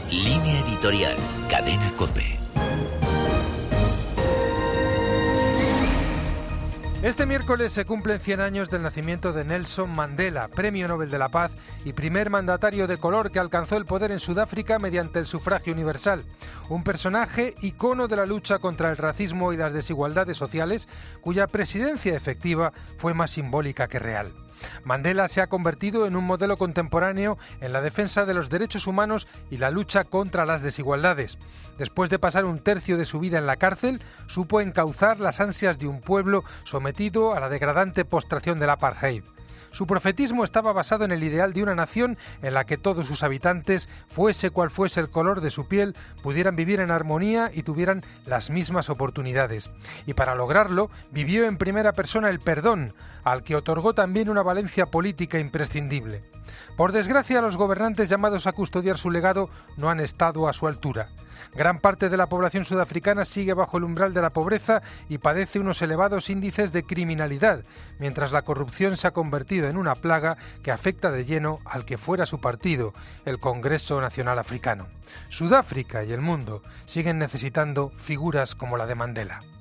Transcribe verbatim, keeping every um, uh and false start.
Línea editorial, Cadena COPE. Este miércoles se cumplen cien años del nacimiento de Nelson Mandela, Premio Nobel de la Paz y primer mandatario de color que alcanzó el poder en Sudáfrica mediante el sufragio universal. Un personaje icono de la lucha contra el racismo y las desigualdades sociales, cuya presidencia efectiva fue más simbólica que real. Mandela se ha convertido en un modelo contemporáneo en la defensa de los derechos humanos y la lucha contra las desigualdades. Después de pasar un tercio de su vida en la cárcel, supo encauzar las ansias de un pueblo sometido a la degradante postración del apartheid. Su profetismo estaba basado en el ideal de una nación en la que todos sus habitantes, fuese cual fuese el color de su piel, pudieran vivir en armonía y tuvieran las mismas oportunidades. Y para lograrlo, vivió en primera persona el perdón, al que otorgó también una valencia política imprescindible. Por desgracia, los gobernantes llamados a custodiar su legado no han estado a su altura. Gran parte de la población sudafricana sigue bajo el umbral de la pobreza y padece unos elevados índices de criminalidad, mientras la corrupción se ha convertido en una plaga que afecta de lleno al que fuera su partido, el Congreso Nacional Africano. Sudáfrica y el mundo siguen necesitando figuras como la de Mandela.